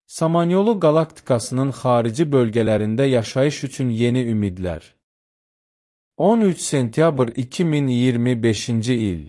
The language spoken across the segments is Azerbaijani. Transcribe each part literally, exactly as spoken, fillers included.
Samanyolu qalaktikasının xarici bölgələrində yaşayış üçün yeni ümidlər. on üç sentyabr iki min iyirmi beşinci il.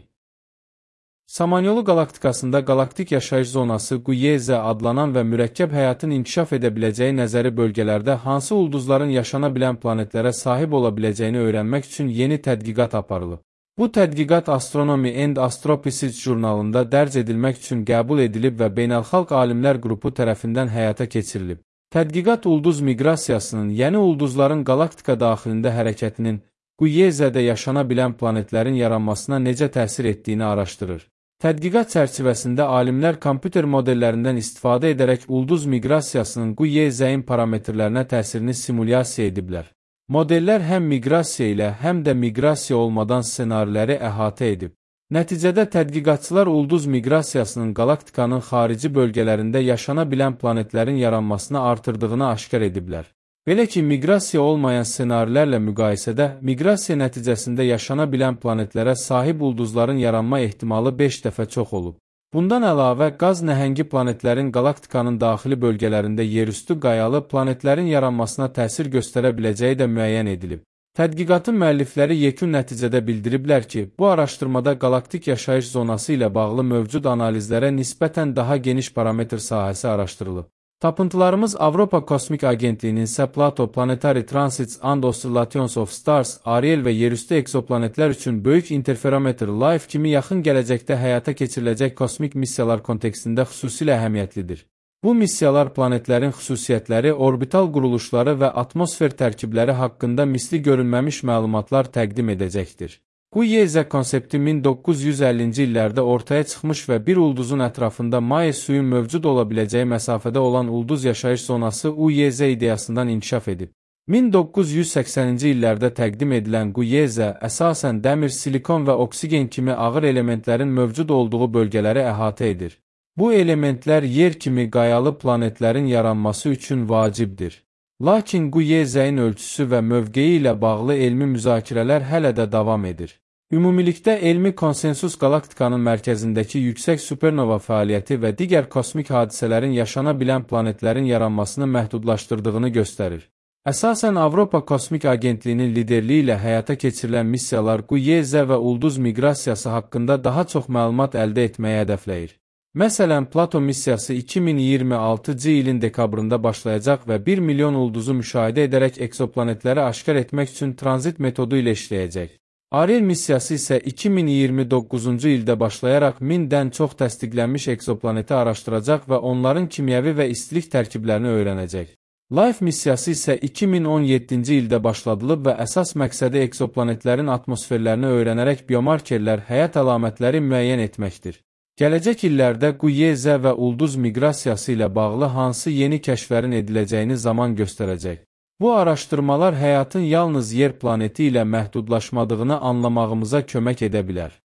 Samanyolu qalaktikasında qalaktik yaşayış zonası Q Y Z adlanan və mürəkkəb həyatın inkişaf edə biləcəyi nəzəri bölgələrdə hansı ulduzların yaşana bilən planetlərə sahib ola biləcəyini öyrənmək üçün yeni tədqiqat aparılıb. Bu tədqiqat Astronomy and Astrophysics jurnalında dərc edilmək üçün qəbul edilib və beynəlxalq alimlər qrupu tərəfindən həyata keçirilib. Tədqiqat ulduz miqrasiyasının, yəni ulduzların qalaktika daxilində hərəkətinin Q Y Z-də yaşana bilən planetlərin yaranmasına necə təsir etdiyini araşdırır. Tədqiqat çərçivəsində alimlər kompüter modellərindən istifadə edərək ulduz miqrasiyasının Q Y Z-in parametrlərinə təsirini simulyasiya ediblər. Modellər həm miqrasiya ilə, həm də miqrasiya olmadan ssenariləri əhatə edib. Nəticədə tədqiqatçılar ulduz miqrasiyasının qalaktikanın xarici bölgələrində yaşana bilən planetlərin yaranmasını artırdığını aşkar ediblər. Belə ki, miqrasiya olmayan ssenarilərlə müqayisədə, miqrasiya nəticəsində yaşana bilən planetlərə sahib ulduzların yaranma ehtimalı beş dəfə çox olub. Bundan əlavə, qaz nəhəngi planetlərin qalaktikanın daxili bölgələrində yerüstü qayalı planetlərin yaranmasına təsir göstərə biləcəyi də müəyyən edilib. Tədqiqatın müəllifləri yekun nəticədə bildiriblər ki, bu araşdırmada qalaktik yaşayış zonası ilə bağlı mövcud analizlərə nisbətən daha geniş parametr sahəsi araşdırılıb. Tapıntılarımız Avropa Kosmik Agentliyinin isə Plato, Planetary Transits and Oscillations of Stars, Ariel və yerüstü egzoplanetlər üçün böyük interferometer LIFE kimi yaxın gələcəkdə həyata keçiriləcək kosmik missiyalar kontekstində xüsusilə əhəmiyyətlidir. Bu missiyalar planetlərin xüsusiyyətləri, orbital quruluşları və atmosfer tərkibləri haqqında misli görünməmiş məlumatlar təqdim edəcəkdir. Q Y Z konsepti min doqquz yüz əllinci illərdə ortaya çıxmış və bir ulduzun ətrafında maye suyun mövcud ola biləcəyi məsafədə olan ulduz yaşayış zonası U Y Z ideyasından inkişaf edib. min doqquz yüz səksəninci illərdə təqdim edilən Q Y Z əsasən dəmir, silikon və oksigen kimi ağır elementlərin mövcud olduğu bölgələri əhatə edir. Bu elementlər yer kimi qayalı planetlərin yaranması üçün vacibdir. Lakin Q Y Z-in ölçüsü və mövqeyi ilə bağlı elmi müzakirələr hələ də davam edir. Ümumilikdə elmi konsensus qalaktikanın mərkəzindəki yüksək supernova fəaliyyəti və digər kosmik hadisələrin yaşana bilən planetlərin yaranmasını məhdudlaşdırdığını göstərir. Əsasən Avropa Kosmik Agentliyinin liderliyi ilə həyata keçirilən missiyalar Q Y Z və ulduz miqrasiyası haqqında daha çox məlumat əldə etməyə hədəfləyir. Məsələn, Plato missiyası iki min iyirmi altıncı ilin dekabrında başlayacaq və bir milyon ulduzu müşahidə edərək eksoplanetləri aşkar etmək üçün tranzit metodu ilə işləyəcək. Ariel missiyası isə iki min iyirmi doqquzuncu ildə başlayaraq mindən çox təsdiqlənmiş eksoplaneti araşdıracaq və onların kimyəvi və istilik tərkiblərini öyrənəcək. LIFE missiyası isə iki min on yeddinci ildə başladılıb və əsas məqsədi eksoplanetlərin atmosferlərini öyrənərək biomarkerlər, həyat əlamətləri müəyyən etməkdir. Gələcək illərdə Q Y Z və ulduz miqrasiyası ilə bağlı hansı yeni kəşflərin ediləcəyini zaman göstərəcək. Bu araşdırmalar həyatın yalnız yer planeti ilə məhdudlaşmadığını anlamağımıza kömək edə bilər.